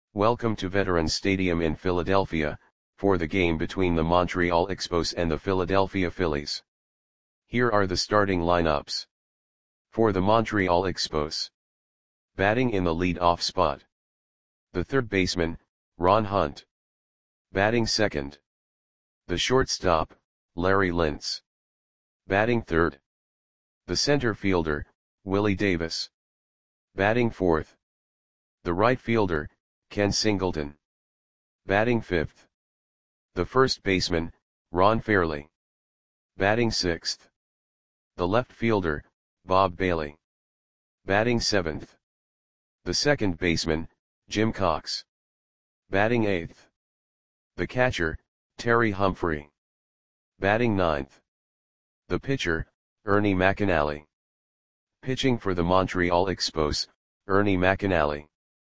Welcome to Veterans Stadium in Philadelphia, for the game between the Montreal Expos and the Philadelphia Phillies. Here are the starting lineups. For the Montreal Expos. Batting in the lead-off spot. The third baseman, Ron Hunt. Batting second. The shortstop, Larry Lintz. Batting third. The center fielder, Willie Davis. Batting fourth. The right fielder, Ken Singleton. Batting fifth. The first baseman, Ron Fairly. Batting sixth. The left fielder, Bob Bailey. Batting seventh. The second baseman, Jim Cox. Batting eighth. The catcher, Terry Humphrey. Batting ninth. The pitcher, Ernie McAnally. Pitching for the Montreal Expos, Ernie McAnally.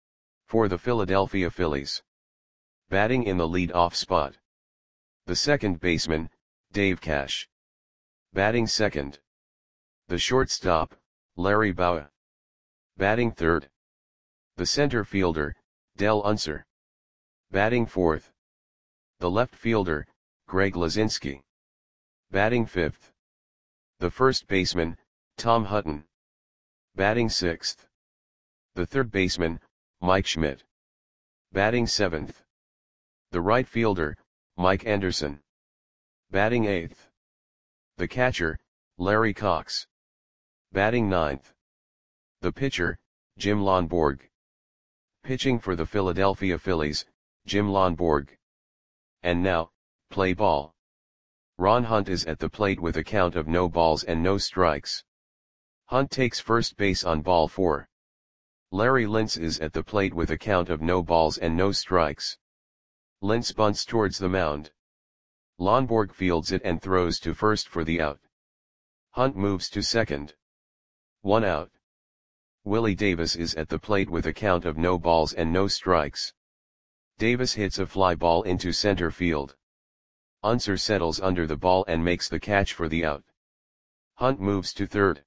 For the Philadelphia Phillies. Batting in the lead-off spot. The second baseman, Dave Cash. Batting second. The shortstop, Larry Bowa. Batting third. The center fielder, Del Unser. Batting fourth. The left fielder, Greg Luzinski. Batting fifth. The first baseman, Tom Hutton. Batting sixth. The third baseman, Mike Schmidt. Batting seventh. The right fielder, Mike Anderson. Batting eighth. The catcher, Larry Cox. Batting ninth. The pitcher, Jim Lonborg. Pitching for the Philadelphia Phillies, Jim Lonborg. And now, play ball. Ron Hunt is at the plate with a count of no balls and no strikes. Hunt takes first base on ball 4. Larry Lintz is at the plate with a count of no balls and no strikes. Lintz bunts towards the mound. Lonborg fields it and throws to first for the out. Hunt moves to second. 1 out. Willie Davis is at the plate with a count of no balls and no strikes. Davis hits a fly ball into center field. Unser settles under the ball and makes the catch for the out. Hunt moves to third.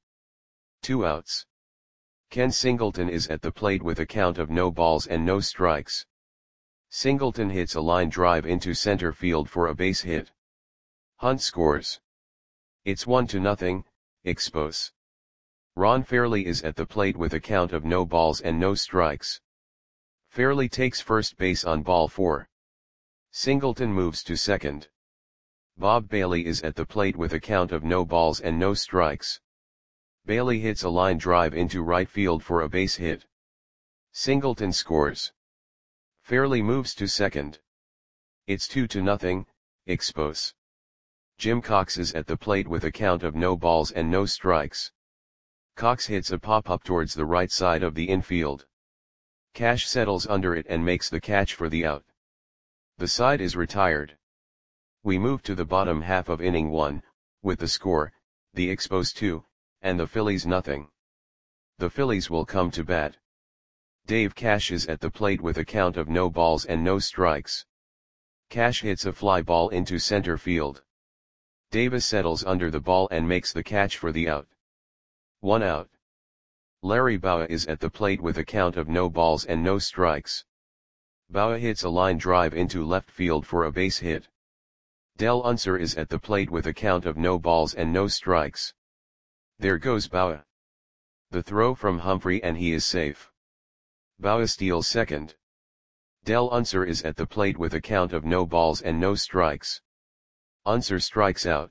2 outs. Ken Singleton is at the plate with a count of no balls and no strikes. Singleton hits a line drive into center field for a base hit. Hunt scores. It's 1-0, Expos. Ron Fairly is at the plate with a count of no balls and no strikes. Fairly takes first base on ball 4. Singleton moves to second. Bob Bailey is at the plate with a count of no balls and no strikes. Bailey hits a line drive into right field for a base hit. Singleton scores. Fairly moves to second. It's 2-0, Expos. Jim Cox is at the plate with a count of no balls and no strikes. Cox hits a pop-up towards the right side of the infield. Cash settles under it and makes the catch for the out. The side is retired. We move to the bottom half of inning 1, with the score, the Expos 2, and the Phillies nothing. The Phillies will come to bat. Dave Cash is at the plate with a count of no balls and no strikes. Cash hits a fly ball into center field. Davis settles under the ball and makes the catch for the out. 1 out. Larry Bowa is at the plate with a count of no balls and no strikes. Bowa hits a line drive into left field for a base hit. Del Unser is at the plate with a count of no balls and no strikes. There goes Bowa. The throw from Humphrey and he is safe. Bowa steals second. Del Unser is at the plate with a count of no balls and no strikes. Unser strikes out.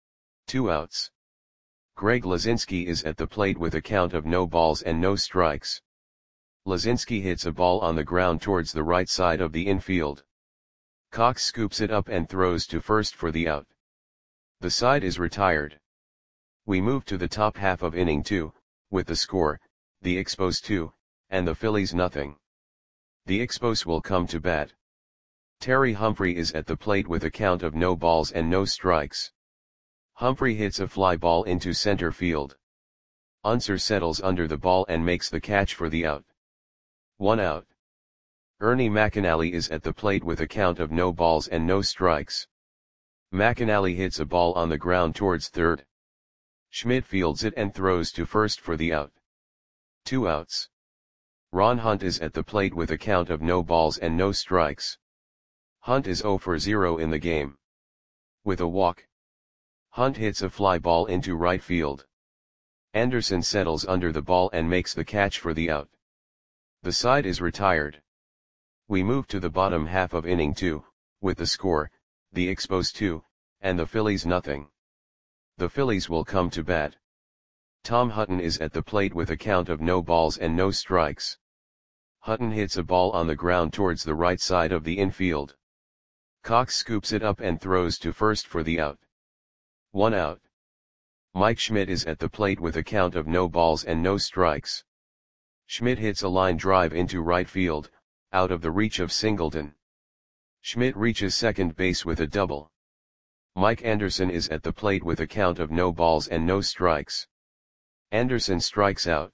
2 outs. Greg Luzinski is at the plate with a count of no balls and no strikes. Luzinski hits a ball on the ground towards the right side of the infield. Cox scoops it up and throws to first for the out. The side is retired. We move to the top half of inning 2, with the score, the Expos 2, and the Phillies nothing. The Expos will come to bat. Terry Humphrey is at the plate with a count of no balls and no strikes. Humphrey hits a fly ball into center field. Unser settles under the ball and makes the catch for the out. 1 out. Ernie McAnally is at the plate with a count of no balls and no strikes. McAnally hits a ball on the ground towards third. Schmidt fields it and throws to first for the out. 2 outs. Ron Hunt is at the plate with a count of no balls and no strikes. Hunt is 0 for 0 in the game. With a walk, Hunt hits a fly ball into right field. Anderson settles under the ball and makes the catch for the out. The side is retired. We move to the bottom half of inning 2, with the score, the Expos 2, and the Phillies nothing. The Phillies will come to bat. Tom Hutton is at the plate with a count of no balls and no strikes. Hutton hits a ball on the ground towards the right side of the infield. Cox scoops it up and throws to first for the out. 1 out. Mike Schmidt is at the plate with a count of no balls and no strikes. Schmidt hits a line drive into right field, out of the reach of Singleton. Schmidt reaches second base with a double. Mike Anderson is at the plate with a count of no balls and no strikes. Anderson strikes out.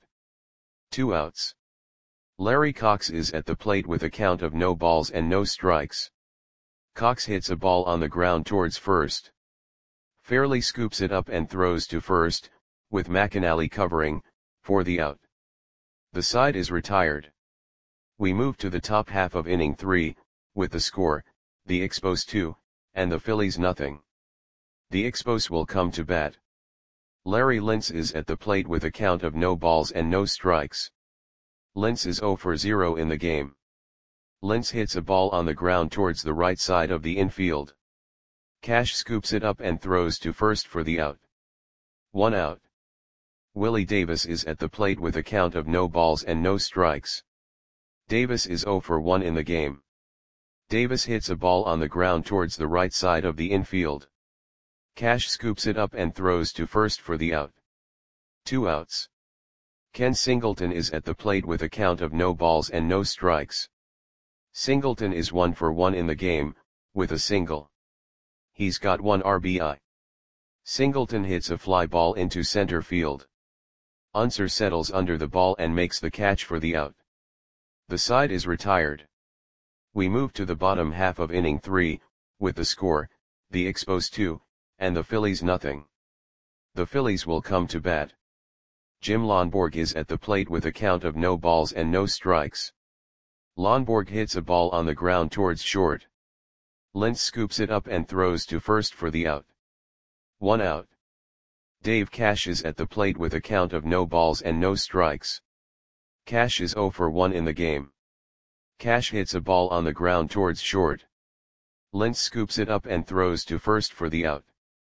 2 outs. Larry Cox is at the plate with a count of no balls and no strikes. Cox hits a ball on the ground towards first. Fairley scoops it up and throws to first, with McAnally covering, for the out. The side is retired. We move to the top half of inning 3, with the score, the Expos 2, and the Phillies nothing. The Expos will come to bat. Larry Lintz is at the plate with a count of no balls and no strikes. Lintz is 0 for 0 in the game. Lintz hits a ball on the ground towards the right side of the infield. Cash scoops it up and throws to first for the out. 1 out. Willie Davis is at the plate with a count of no balls and no strikes. Davis is 0 for 1 in the game. Davis hits a ball on the ground towards the right side of the infield. Cash scoops it up and throws to first for the out. 2 outs. Ken Singleton is at the plate with a count of no balls and no strikes. Singleton is 1 for 1 in the game, with a single. He's got 1 RBI. Singleton hits a fly ball into center field. Unser settles under the ball and makes the catch for the out. The side is retired. We move to the bottom half of inning 3, with the score, the Expos 2, and the Phillies nothing. The Phillies will come to bat. Jim Lonborg is at the plate with a count of no balls and no strikes. Lonborg hits a ball on the ground towards short. Lintz scoops it up and throws to first for the out. 1 out. Dave Cash is at the plate with a count of no balls and no strikes. Cash is 0 for 1 in the game. Cash hits a ball on the ground towards short. Lintz scoops it up and throws to first for the out.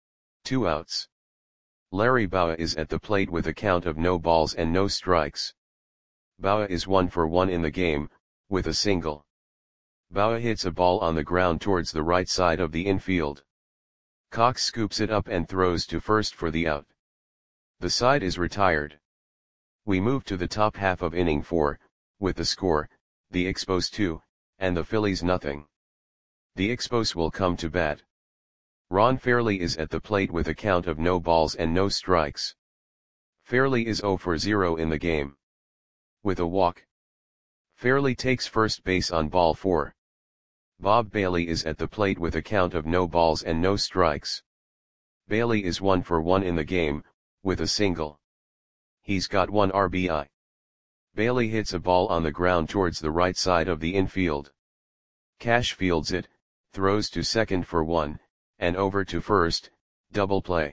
2 outs. Larry Bowa is at the plate with a count of no balls and no strikes. Bowa is 1 for 1 in the game, with a single. Bowa hits a ball on the ground towards the right side of the infield. Cox scoops it up and throws to first for the out. The side is retired. We move to the top half of inning 4, with the score, the Expos 2, and the Phillies nothing. The Expos will come to bat. Ron Fairley is at the plate with a count of no balls and no strikes. Fairley is 0 for 0 in the game. With a walk, Fairley takes first base on ball 4. Bob Bailey is at the plate with a count of no balls and no strikes. Bailey is 1 for 1 in the game, with a single. He's got 1 RBI. Bailey hits a ball on the ground towards the right side of the infield. Cash fields it, throws to second for 1, and over to first, double play.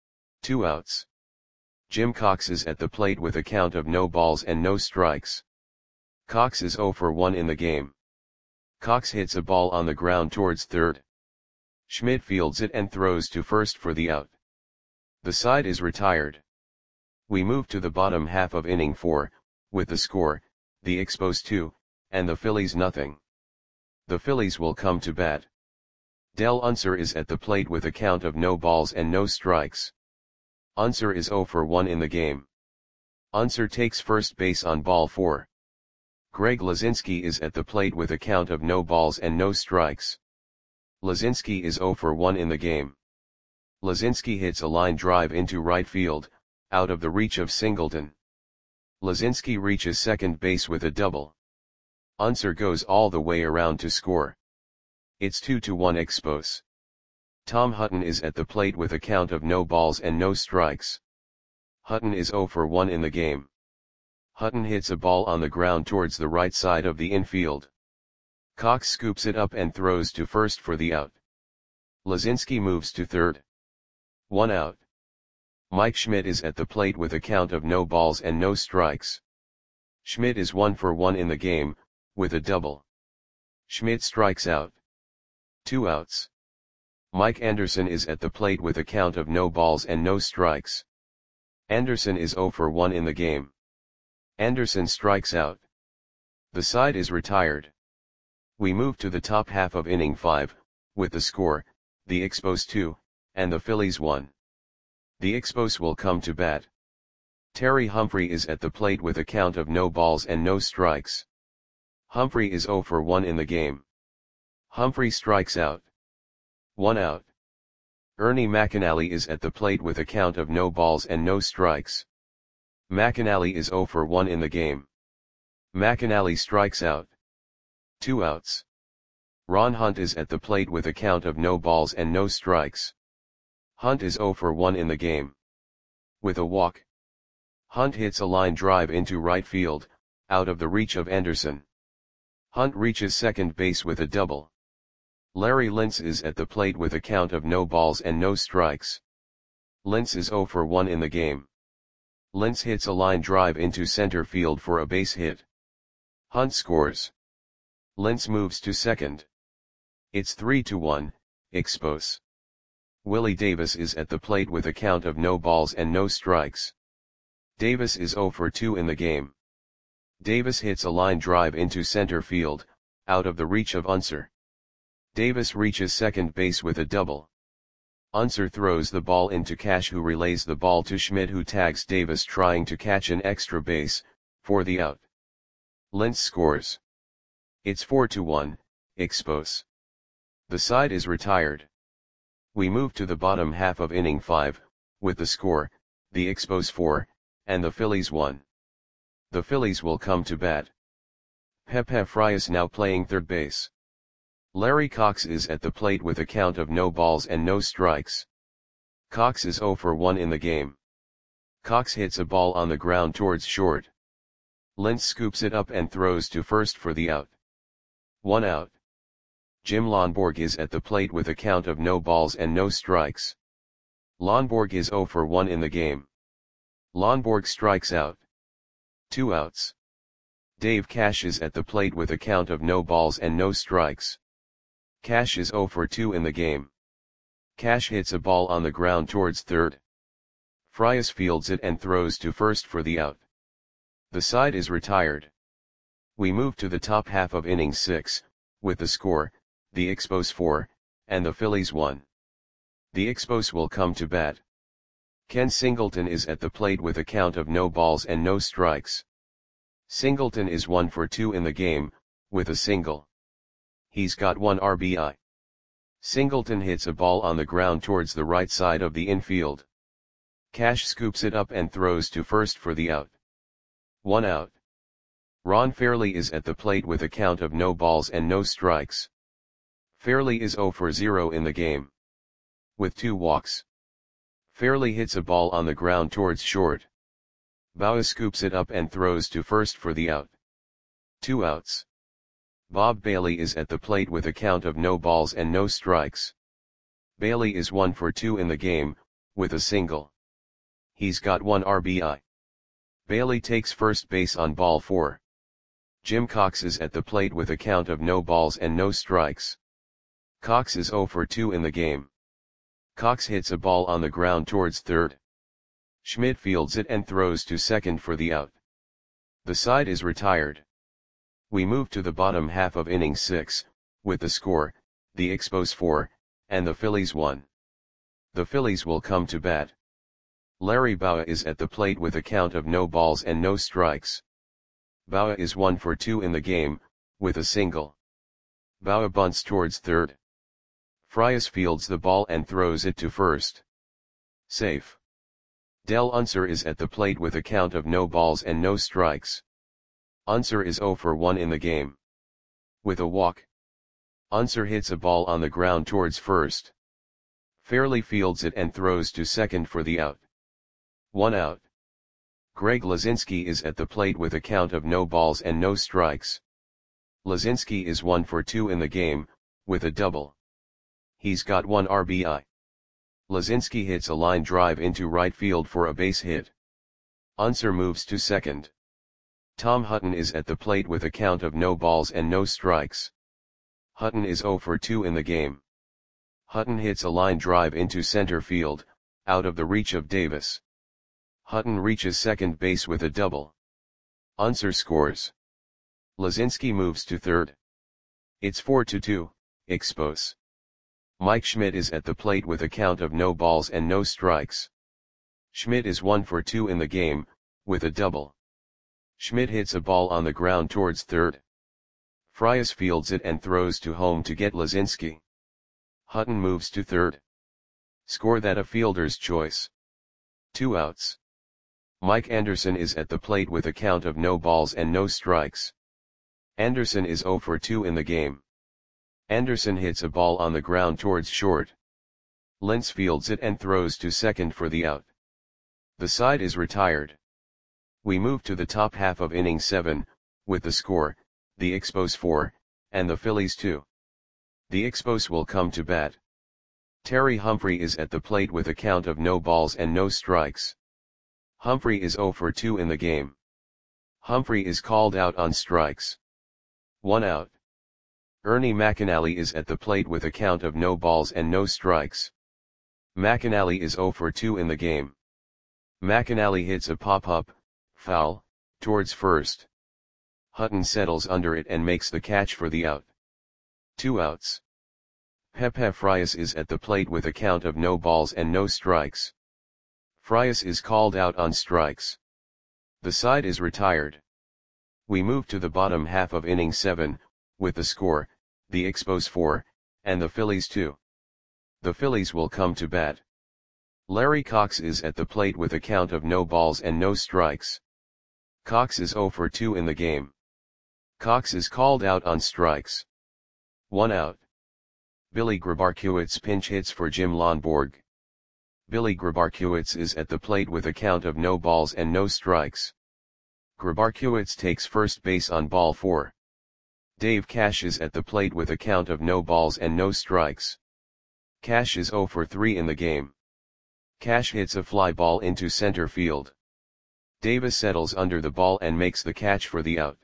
2 outs. Jim Cox is at the plate with a count of no balls and no strikes. Cox is 0 for 1 in the game. Cox hits a ball on the ground towards third. Schmidt fields it and throws to first for the out. The side is retired. We move to the bottom half of inning 4, with the score, the Expos 2, and the Phillies nothing. The Phillies will come to bat. Del Unser is at the plate with a count of no balls and no strikes. Unser is 0 for 1 in the game. Unser takes first base on ball 4. Greg Lazinski is at the plate with a count of no balls and no strikes. Lazinski is 0 for 1 in the game. Lazinski hits a line drive into right field, out of the reach of Singleton. Lazinski reaches second base with a double. Unser goes all the way around to score. It's 2-1 Expos. Tom Hutton is at the plate with a count of no balls and no strikes. Hutton is 0 for 1 in the game. Hutton hits a ball on the ground towards the right side of the infield. Cox scoops it up and throws to first for the out. Lazinski moves to third. 1 out. Mike Schmidt is at the plate with a count of no balls and no strikes. Schmidt is 1 for 1 in the game, with a double. Schmidt strikes out. 2 outs. Mike Anderson is at the plate with a count of no balls and no strikes. Anderson is 0 for 1 in the game. Anderson strikes out. The side is retired. We move to the top half of inning 5, with the score, the Expos 2, and the Phillies 1. The Expos will come to bat. Terry Humphrey is at the plate with a count of no balls and no strikes. Humphrey is 0 for 1 in the game. Humphrey strikes out. 1 out. Ernie McAnally is at the plate with a count of no balls and no strikes. McAnally is 0 for 1 in the game. McAnally strikes out. 2 outs. Ron Hunt is at the plate with a count of no balls and no strikes. Hunt is 0 for 1 in the game. With a walk. Hunt hits a line drive into right field, out of the reach of Anderson. Hunt reaches second base with a double. Larry Lintz is at the plate with a count of no balls and no strikes. Lintz is 0 for 1 in the game. Lintz hits a line drive into center field for a base hit. Hunt scores. Lintz moves to second. It's 3-1, Expos. Willie Davis is at the plate with a count of no balls and no strikes. Davis is 0 for 2 in the game. Davis hits a line drive into center field, out of the reach of Unser. Davis reaches second base with a double. Unser throws the ball into Cash, who relays the ball to Schmidt, who tags Davis trying to catch an extra base, for the out. Lintz scores. It's 4-1, Expos. The side is retired. We move to the bottom half of inning 5, with the score, the Expos 4, and the Phillies 1. The Phillies will come to bat. Pepe Frias now playing third base. Larry Cox is at the plate with a count of no balls and no strikes. Cox is 0 for 1 in the game. Cox hits a ball on the ground towards short. Lintz scoops it up and throws to first for the out. 1 out. Jim Lonborg is at the plate with a count of no balls and no strikes. Lonborg is 0 for 1 in the game. Lonborg strikes out. 2 outs. Dave Cash is at the plate with a count of no balls and no strikes. Cash is 0 for 2 in the game. Cash hits a ball on the ground towards third. Frias fields it and throws to first for the out. The side is retired. We move to the top half of inning 6, with the score, the Expos 4, and the Phillies 1. The Expos will come to bat. Ken Singleton is at the plate with a count of no balls and no strikes. Singleton is 1 for 2 in the game, with a single. He's got 1 RBI. Singleton hits a ball on the ground towards the right side of the infield. Cash scoops it up and throws to first for the out. 1 out. Ron Fairley is at the plate with a count of no balls and no strikes. Fairley is 0 for 0 in the game. With 2 walks. Fairley hits a ball on the ground towards short. Bauer scoops it up and throws to first for the out. 2 outs. Bob Bailey is at the plate with a count of no balls and no strikes. Bailey is 1 for 2 in the game, with a single. He's got 1 RBI. Bailey takes first base on ball 4. Jim Cox is at the plate with a count of no balls and no strikes. Cox is 0 for 2 in the game. Cox hits a ball on the ground towards third. Schmidt fields it and throws to second for the out. The side is retired. We move to the bottom half of inning 6, with the score, the Expos 4, and the Phillies 1. The Phillies will come to bat. Larry Bowa is at the plate with a count of no balls and no strikes. Bowa is 1 for 2 in the game, with a single. Bowa bunts towards third. Frias fields the ball and throws it to first. Safe. Del Unser is at the plate with a count of no balls and no strikes. Unser is 0 for 1 in the game. With a walk. Unser hits a ball on the ground towards first. Fairley fields it and throws to second for the out. 1 out. Greg Lazinski is at the plate with a count of no balls and no strikes. Lazinski is 1 for 2 in the game, with a double. He's got 1 RBI. Lazinski hits a line drive into right field for a base hit. Unser moves to second. Tom Hutton is at the plate with a count of no balls and no strikes. Hutton is 0 for 2 in the game. Hutton hits a line drive into center field, out of the reach of Davis. Hutton reaches second base with a double. Unser scores. Lazinski moves to third. It's 4-2, Expos. Mike Schmidt is at the plate with a count of no balls and no strikes. Schmidt is 1 for 2 in the game, with a double. Schmidt hits a ball on the ground towards third. Frias fields it and throws to home to get Lazinski. Hutton moves to third. Score that a fielder's choice. 2 outs. Mike Anderson is at the plate with a count of no balls and no strikes. Anderson is 0 for 2 in the game. Anderson hits a ball on the ground towards short. Lentz fields it and throws to second for the out. The side is retired. We move to the top half of inning 7, with the score, the Expos 4, and the Phillies 2. The Expos will come to bat. Terry Humphrey is at the plate with a count of no balls and no strikes. Humphrey is 0 for 2 in the game. Humphrey is called out on strikes. 1 out. Ernie McAnally is at the plate with a count of no balls and no strikes. McAnally is 0 for 2 in the game. McAnally hits a pop-up, foul, towards first. Hutton settles under it and makes the catch for the out. 2 outs. Pepe Frias is at the plate with a count of no balls and no strikes. Frias is called out on strikes. The side is retired. We move to the bottom half of inning 7, with the score, the Expos 4, and the Phillies 2. The Phillies will come to bat. Larry Cox is at the plate with a count of no balls and no strikes. Cox is 0 for 2 in the game. Cox is called out on strikes. 1 out. Billy Grabarkiewicz pinch hits for Jim Lonborg. Billy Grabarkiewicz is at the plate with a count of no balls and no strikes. Grabarkiewicz takes first base on ball 4. Dave Cash is at the plate with a count of no balls and no strikes. Cash is 0 for 3 in the game. Cash hits a fly ball into center field. Davis settles under the ball and makes the catch for the out.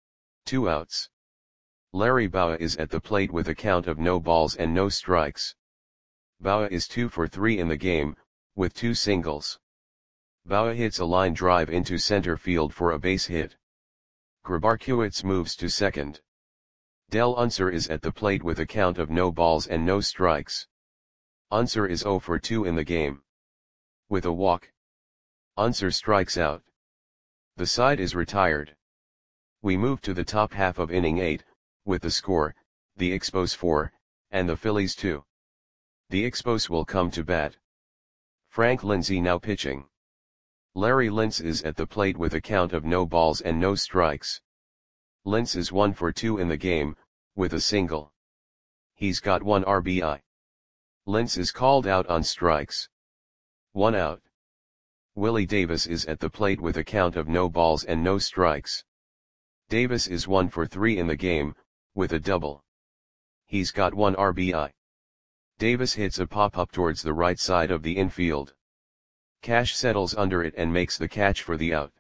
2 outs. Larry Bowa is at the plate with a count of no balls and no strikes. Bowa is 2 for 3 in the game, with 2 singles. Bowa hits a line drive into center field for a base hit. Grabarkiewicz moves to second. Del Unser is at the plate with a count of no balls and no strikes. Unser is 0 for 2 in the game. With a walk, Unser strikes out. The side is retired. We move to the top half of inning 8, with the score, the Expos 4, and the Phillies 2. The Expos will come to bat. Frank Lindsay now pitching. Larry Lentz is at the plate with a count of no balls and no strikes. Lentz is 1 for 2 in the game, with a single. He's got 1 RBI. Lentz is called out on strikes. 1 out. Willie Davis is at the plate with a count of no balls and no strikes. Davis is 1 for 3 in the game, with a double. He's got 1 RBI. Davis hits a pop-up towards the right side of the infield. Cash settles under it and makes the catch for the out.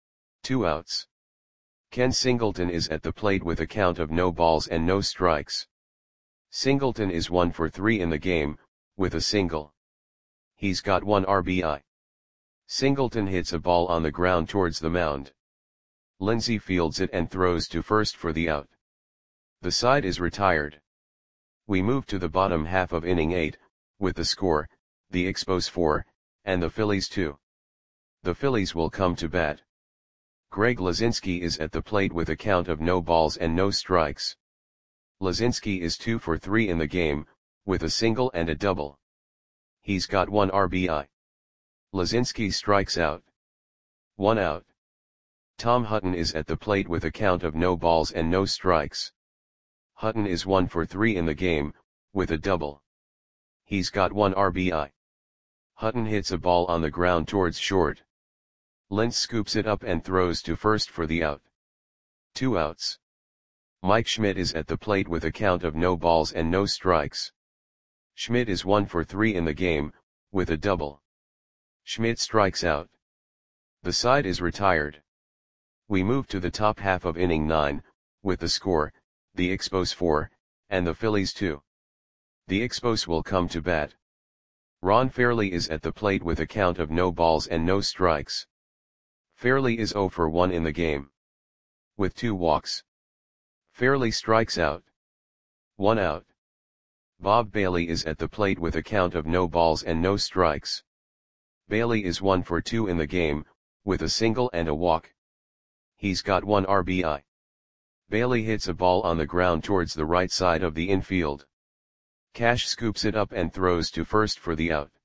2 outs. Ken Singleton is at the plate with a count of no balls and no strikes. Singleton is 1 for 3 in the game, with a single. He's got 1 RBI. Singleton hits a ball on the ground towards the mound. Lindsay fields it and throws to first for the out. The side is retired. We move to the bottom half of inning 8, with the score, the Expos 4, and the Phillies 2. The Phillies will come to bat. Greg Lazinski is at the plate with a count of no balls and no strikes. Lazinski is 2 for 3 in the game, with a single and a double. He's got 1 RBI. Lazinski strikes out. 1 out. Tom Hutton is at the plate with a count of no balls and no strikes. Hutton is 1 for 3 in the game, with a double. He's got 1 RBI. Hutton hits a ball on the ground towards short. Lentz scoops it up and throws to first for the out. 2 outs. Mike Schmidt is at the plate with a count of no balls and no strikes. Schmidt is 1 for 3 in the game, with a double. Schmidt strikes out. The side is retired. We move to the top half of inning 9, with the score, the Expos 4, and the Phillies 2. The Expos will come to bat. Ron Fairly is at the plate with a count of no balls and no strikes. Fairly is 0 for 1 in the game, with 2 walks. Fairly strikes out. 1 out. Bob Bailey is at the plate with a count of no balls and no strikes. Bailey is 1 for 2 in the game, with a single and a walk. He's got 1 RBI. Bailey hits a ball on the ground towards the right side of the infield. Cash scoops it up and throws to first for the out.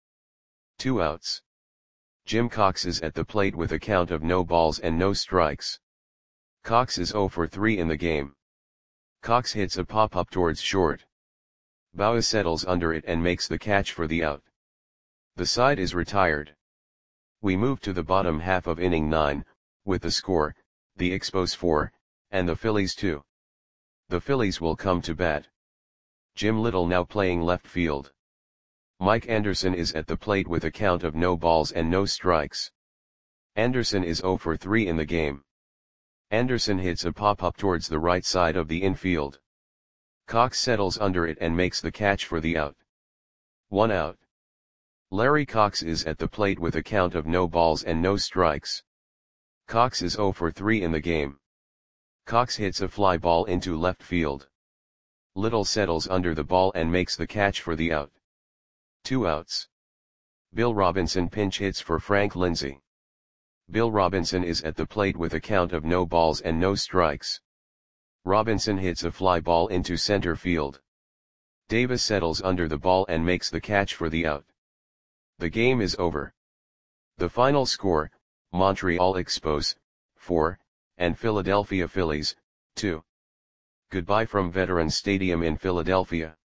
2 outs. Jim Cox is at the plate with a count of no balls and no strikes. Cox is 0 for 3 in the game. Cox hits a pop-up towards short. Bauer settles under it and makes the catch for the out. The side is retired. We move to the bottom half of inning 9, with the score, the Expos 4, and the Phillies 2. The Phillies will come to bat. Jim Little now playing left field. Mike Anderson is at the plate with a count of no balls and no strikes. Anderson is 0 for 3 in the game. Anderson hits a pop-up towards the right side of the infield. Cox settles under it and makes the catch for the out. 1 out. Larry Cox is at the plate with a count of no balls and no strikes. Cox is 0 for 3 in the game. Cox hits a fly ball into left field. Little settles under the ball and makes the catch for the out. 2 outs. Bill Robinson pinch hits for Frank Lindsay. Bill Robinson is at the plate with a count of no balls and no strikes. Robinson hits a fly ball into center field. Davis settles under the ball and makes the catch for the out. The game is over. The final score, Montreal Expos, 4, and Philadelphia Phillies, 2. Goodbye from Veterans Stadium in Philadelphia.